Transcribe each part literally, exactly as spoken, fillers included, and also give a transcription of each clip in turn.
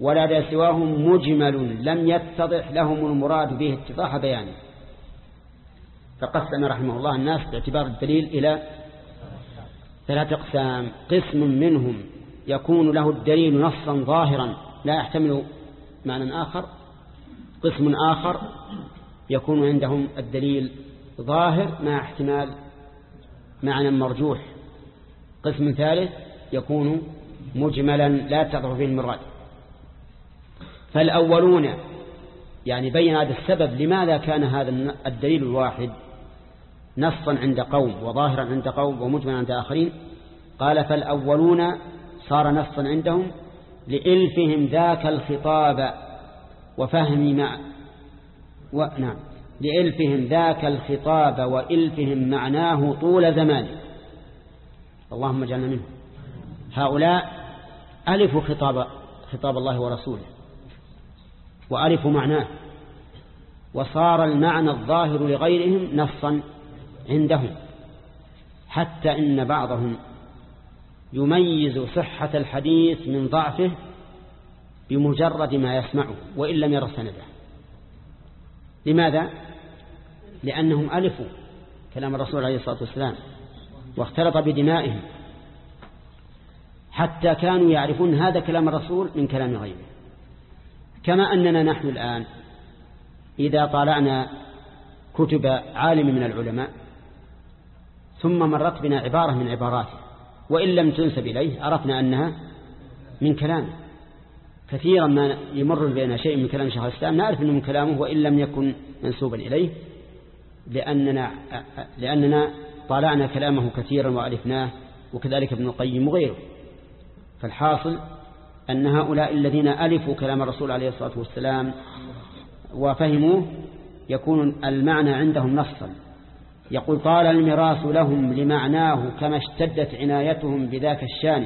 ولا سواهم مجمل لم يتضح لهم المراد به اتضاح بيانه. فقسم رحمه الله الناس باعتبار الدليل إلى ثلاثة أقسام: قسم منهم يكون له الدليل نصا ظاهرا لا يحتمل معنى آخر، قسم آخر يكون عندهم الدليل ظاهر مع احتمال معنى مرجوح، قسم ثالث يكون مجملا لا تضع فيه المراد. فالأولون يعني بين هذا السبب لماذا كان هذا الدليل الواحد نصا عند قوم وظاهرا عند قوم ومجملا عند آخرين. قال: فالأولون صار نصا عندهم لإلفهم ذاك الخطاب وفهم مع ونعم لإلفهم ذاك الخطاب وإلفهم معناه طول زمان. اللهم اجعلنا منهم. هؤلاء ألفوا خطاب خطاب الله ورسوله وألفوا معناه، وصار المعنى الظاهر لغيرهم نصا عندهم، حتى إن بعضهم يميز صحة الحديث من ضعفه بمجرد ما يسمعه وإن لم ير سنده. لماذا؟ لأنهم ألفوا كلام الرسول عليه الصلاة والسلام واختلط بدمائهم، حتى كانوا يعرفون هذا كلام الرسول من كلام غيره. كما أننا نحن الآن إذا طالعنا كتب عالم من العلماء ثم مرت بنا عبارة من عباراته وإن لم تنسب إليه عرفنا أنها من كلامه. كثيرا ما يمر بنا شيء من كلام شيخ الإسلام نعرف أنه من كلامه وإن لم يكن منسوبا إليه، لأننا, لأننا طالعنا كلامه كثيرا وألفناه، وكذلك ابن القيم وغيره. فالحاصل أن هؤلاء الذين ألفوا كلام الرسول عليه الصلاة والسلام وفهموه يكون المعنى عندهم نصا. يقول: قال الميراث لهم لمعناه كما اشتدت عنايتهم بذاك الشان،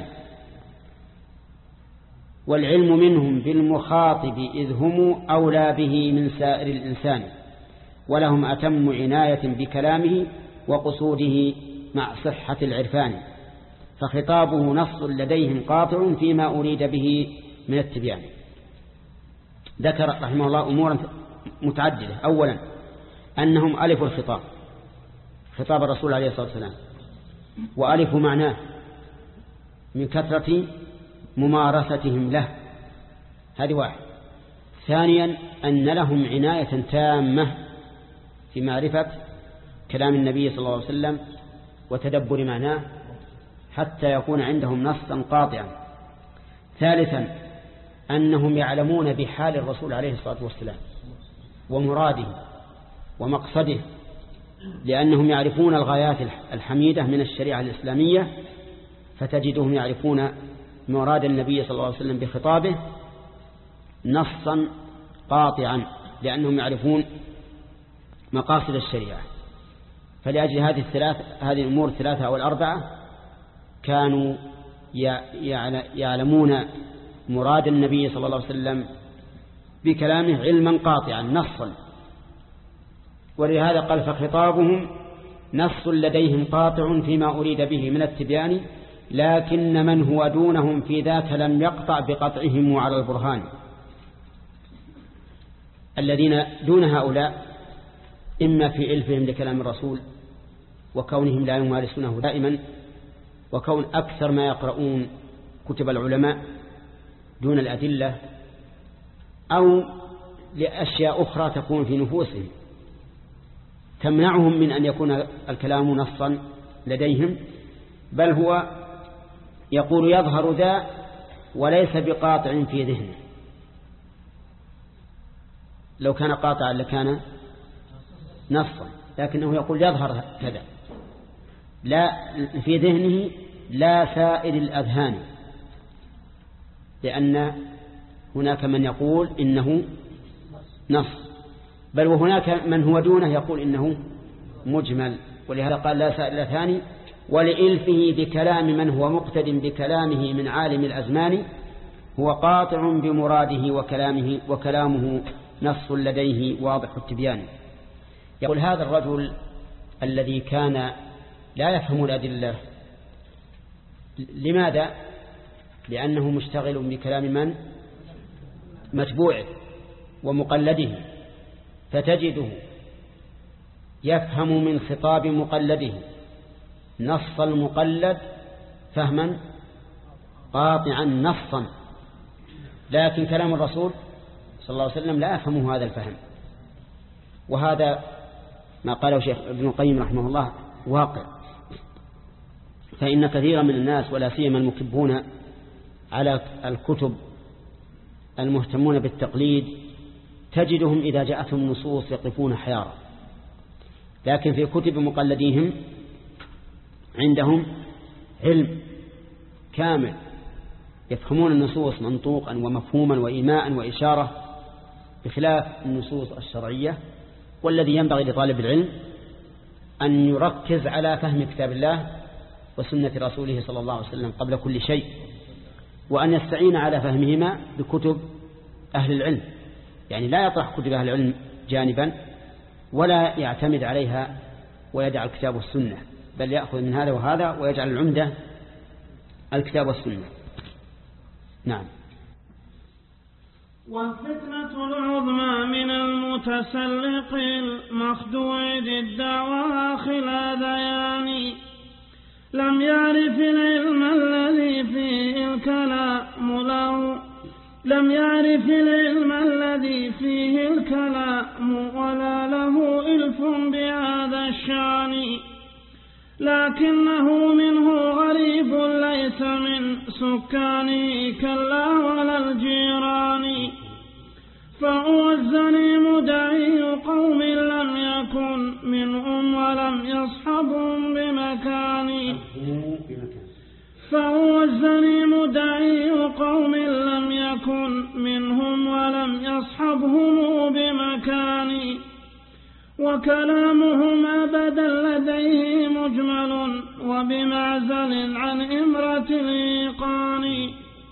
والعلم منهم بالمخاطب إذ هم أولى به من سائر الإنسان، ولهم أتم عناية بكلامه وقصوده مع صحة العرفان، فخطابه نص لديهم قاطع فيما أريد به من التبيان. ذكر رحمه الله أمورا متعددة. أولا أنهم ألفوا الخطاب خطاب الرسول عليه الصلاة والسلام وألفوا معناه من كثرة ممارستهم له، هذه واحد. ثانيا أن لهم عناية تامة في معرفة كلام النبي صلى الله عليه وسلم وتدبر معناه حتى يكون عندهم نصا قاطعا. ثالثا أنهم يعلمون بحال الرسول عليه الصلاة والسلام ومراده ومقصده، لأنهم يعرفون الغايات الحميدة من الشريعة الإسلامية، فتجدهم يعرفون مراد النبي صلى الله عليه وسلم بخطابه نصا قاطعا، لأنهم يعرفون مقاصد الشريعة. فلأجل هذه الثلاث هذه الأمور الثلاثة أو الأربعة كانوا يعلمون مراد النبي صلى الله عليه وسلم بكلامه علما قاطعا نصا. ولهذا قال: فخطابهم نص لديهم قاطع فيما أريد به من التبيان، لكن من هو دونهم في ذاك لم يقطع بقطعهم على البرهان. الذين دون هؤلاء إما في إلفهم لكلام الرسول وكونهم لا يمارسونه دائما، وكون أكثر ما يقرؤون كتب العلماء دون الأدلة، أو لأشياء أخرى تكون في نفوسهم تمنعهم من أن يكون الكلام نصا لديهم، بل هو يقول يظهر ذا وليس بقاطع في ذهنه. لو كان قاطعا لكان نصا، لكنه يقول يظهر كذا لا في ذهنه لا سائر الأذهان، لأن هناك من يقول إنه نص، بل وهناك من هو دونه يقول إنه مجمل. ولهذا قال لا سائر الأذهان، ولإلفه بكلام من هو مقتد بكلامه من عالم الأزمان، هو قاطع بمراده وكلامه وكلامه نص لديه واضح التبيان. يقول هذا الرجل الذي كان لا يفهم الأدلة، لماذا؟ لأنه مشتغل بكلام من؟ متبوعه ومقلده، فتجده يفهم من خطاب مقلده نص المقلد فهما قاطعا نصا، لكن كلام الرسول صلى الله عليه وسلم لا يفهمه هذا الفهم. وهذا ما قاله شيخ ابن القيم رحمه الله واقع، فإن كثيرا من الناس ولا سيما المكبون على الكتب المهتمون بالتقليد تجدهم إذا جاءتهم النصوص يقفون حيارا، لكن في كتب مقلديهم عندهم علم كامل، يفهمون النصوص منطوقا ومفهوما وإيماء وإشارة، بخلاف النصوص الشرعية. والذي ينبغي لطالب العلم أن يركز على فهم كتاب الله وسنة رسوله صلى الله عليه وسلم قبل كل شيء، وأن يستعين على فهمهما بكتب أهل العلم، يعني لا يطرح كتب أهل العلم جانبا ولا يعتمد عليها ويدع الكتاب والسنة، بل يأخذ من هذا وهذا ويجعل العمدة الكتاب والسنة. نعم. والفتنة العظمى من المتسلق المخدوع الدعوى خلا ذيان، لم يعرف العلم الذي فيه الكلام له لم يعرف العلم الذي فيه الكلام ولا له إلف بهذا الشان، لكنه منه غريب ليس من سكانه كلا ولا الجيران، فهو الزنيم دعي قوم لم يكن منهم ولم يصحبهم بمكان فهو الزنيم دعي قوم لم يكن منهم ولم يصحبهم بمكان، وكلامهم أبدا لديه مجمل وبمعزل عن إمرة الإيقان.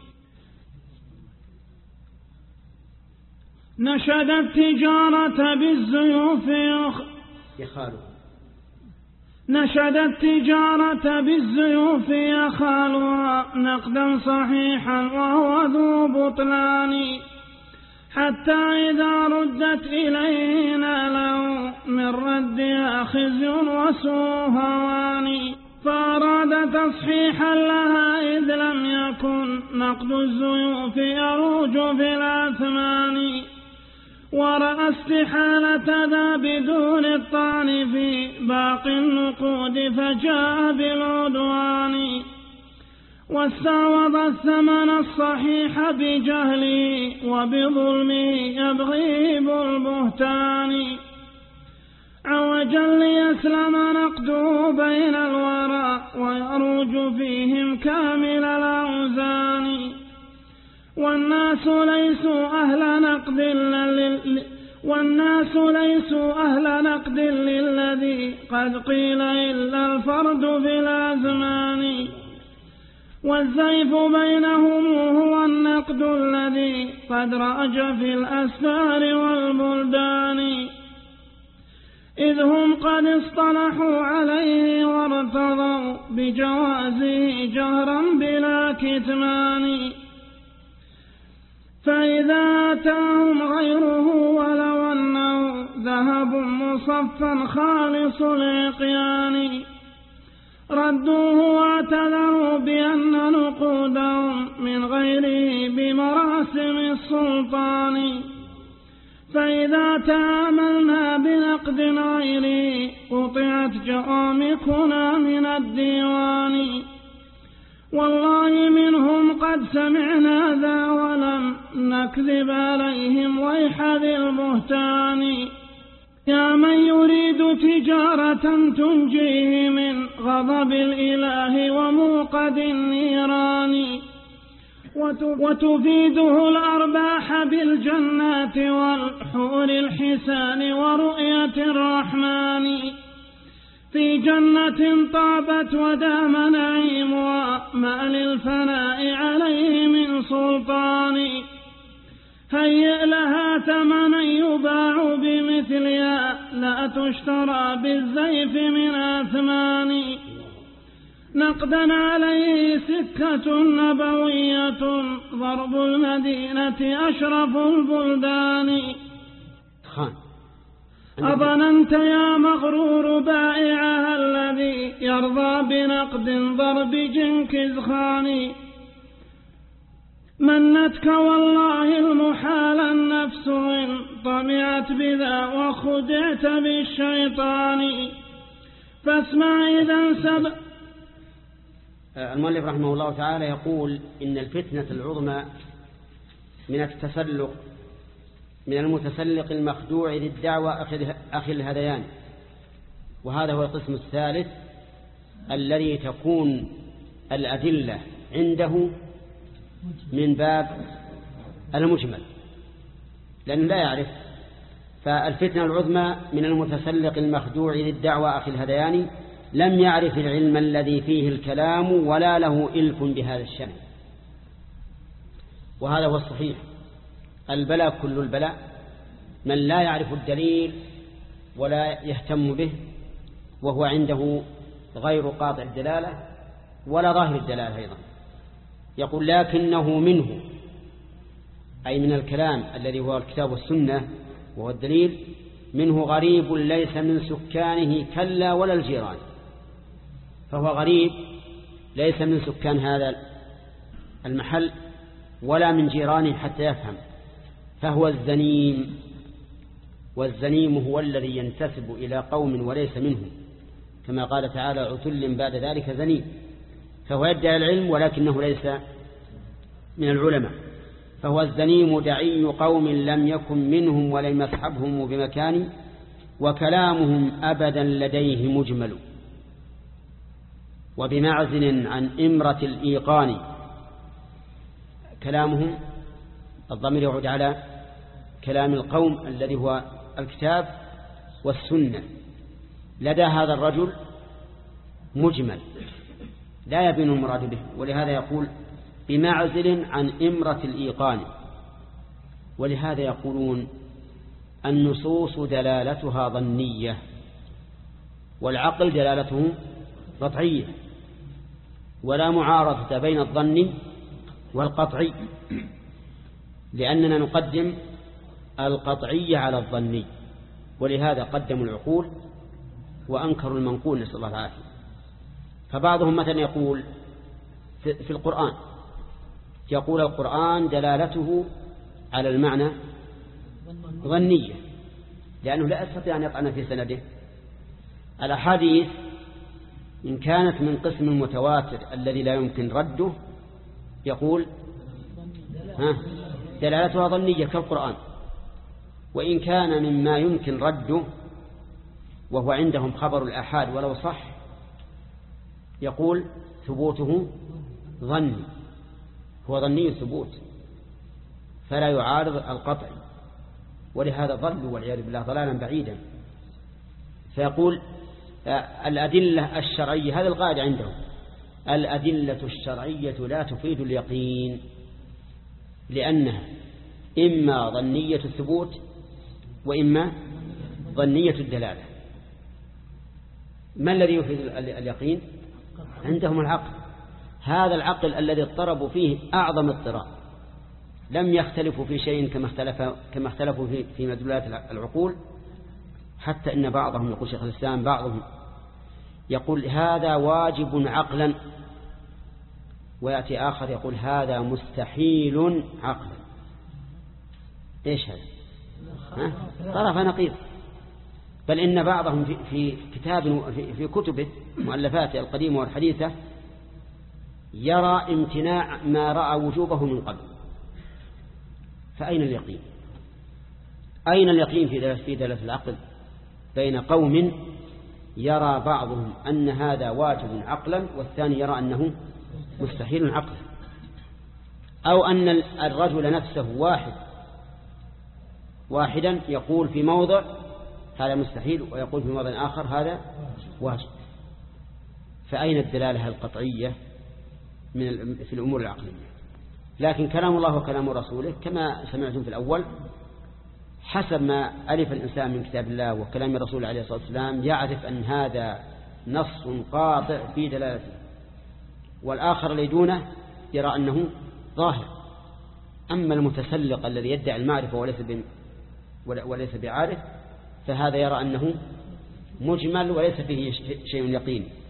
نشد التجارة بالزيوف يخالها نشد التجارة بالزيوف يخالها نقدا صحيحا وهو ذو بطلان، حتى إذا ردت إلينا له من ردها خزي وسوء هوان، فأراد تصحيحا لها إذ لم يكن نقد الزيوف يروج في الأثمان، ورأى استحالة ذا بدون الطعن في باقي النقود فجاء بالعدوان، واستعوض الثمن الصحيح بجهله وبظلمه يبغي بالبهتان، عوجا ليسلم نقده بين الورى ويروج فيهم كامل الأوزان، والناس ليسوا أهل نقد لل... والناس ليسوا أهل نقد للذي قد قيل إلا الفرد في الأزمان، والزيف بينهم هو النقد الذي قد رأج في الأسفار والبلدان، إذ هم قد اصطلحوا عليه وارتضوا بجوازه جهرا بلا كتمان، فإذا أتاهم غيره ولو أنه ذهب مصفا خالص العقيان، ردوه واعتذروا بأن نقودهم من غيره بمراسم السلطان، فإذا تآملنا بنقد غيره قطعت جوامكنا من الديوان، والله منهم قد سمعنا ذا ولم نكذب عليهم ويح ذي البهتان، يا من يريد تجارة تنجيه من غضب الإله وموقد النيران، وتفيده الأرباح بالجنات والحور الحسان ورؤية الرحمن، في جنة طابت ودام نعيمها ما للفناء عليه من سلطان، هيئ لها ثمنا يباع بمثلها لا تشترى بالزيف من أثمان، نقدا عليه سكة نبوية ضرب المدينة أشرف البلدان. خان أظننت يا مغرور بائعها الذي يرضى بنقد ضرب جنكز خان منتك والله المحال النفس إن طمعت بذا وخدعت بالشيطان فاسمع إذا سب. المؤلف رحمه الله تعالى يقول إن الفتنة العظمى من التسلق من المتسلق المخدوع للدعوة أخي الهذيان، وهذا هو القسم الثالث الذي تكون الأدلة عنده من باب المجمل لأنه لا يعرف. فالفتنة العظمى من المتسلق المخدوع للدعوة أخي الهذيان لم يعرف العلم الذي فيه الكلام ولا له إلف بهذا الشأن. وهذا هو الصحيح، البلاء كل البلاء من لا يعرف الدليل ولا يهتم به وهو عنده غير قاطع الدلالة ولا ظاهر الدلالة أيضا. يقول لكنه منه، أي من الكلام الذي هو الكتاب والسنة وهو الدليل، منه غريب ليس من سكانه كلا ولا الجيران. فهو غريب ليس من سكان هذا المحل ولا من جيرانه حتى يفهم، فهو الزنيم. والزنيم هو الذي ينتسب إلى قوم وليس منهم، كما قال تعالى عتل بعد ذلك زنيم. فهو يدعي العلم ولكنه ليس من العلماء. فهو الزنيم دعي قوم لم يكن منهم ولم يصحبهم بمكان وكلامهم أبدا لديه مجمل وبمعزل عن إمرة الإيقان. كلامهم الضمير يعود على كلام القوم الذي هو الكتاب والسنة. لدى هذا الرجل مجمل لا يبين المراد به، ولهذا يقول بمعزل عن إمرة الإيقان. ولهذا يقولون النصوص دلالتها ظنية والعقل دلالته قطعية، ولا معارضة بين الظن والقطعي، لأننا نقدم القطعية على الظني، ولهذا قدموا العقول وأنكروا المنقول، نسأل الله العافية. فبعضهم مثلا يقول في القرآن يقول القرآن دلالته على المعنى ظنية لأنه لا يستطيع أن يطعن في سنده. الأحاديث إن كانت من قسم المتواتر الذي لا يمكن رده يقول ها دلالتها ظنية كالقرآن، وإن كان مما يمكن رده وهو عندهم خبر الآحاد ولو صح يقول ثبوته ظني، هو ظني الثبوت فلا يعارض القطع، ولهذا ضلوا والعياذ بالله ضلالا بعيدا. فيقول الأدلة الشرعية، هذا القاعدة عندهم، الأدلة الشرعية لا تفيد اليقين لأنها إما ظنية الثبوت وإما ظنية الدلالة. ما الذي يفيد اليقين؟ عندهم العقل، هذا العقل الذي اضطربوا فيه أعظم اضطراب، لم يختلفوا في شيء كما اختلف كما اختلفوا في في مدلولات العقول، حتى إن بعضهم يقول شيخ الإسلام بعضهم يقول هذا واجب عقلا، ويأتي آخر يقول هذا مستحيل عقلا. إيش هذا؟ طرف نقيض. بل إن بعضهم في, في كتاب في, في كتبه مؤلفاته القديمة والحديثة يرى امتناع ما رأى وجوبه من قبل. فأين اليقين؟ أين اليقين في دلالة العقل بين قوم يرى بعضهم أن هذا واجب عقلا والثاني يرى أنه مستحيل عقلا، أو أن الرجل نفسه واحد واحدا يقول في موضع هذا مستحيل ويقول في موضع آخر هذا واجب. فأين الدلالة القطعية من في الأمور العقلية؟ لكن كلام الله وكلام رسوله كما سمعتم في الأول حسب ما ألف الإنسان من كتاب الله وكلام الرسول عليه الصلاة والسلام يعرف أن هذا نص قاطع في دلالته والآخر الذي دونه يرى أنه ظاهر. أما المتسلق الذي يدعي المعرفة وليس وليس بعارف فهذا يرى أنه مجمل وليس فيه شيء يقين.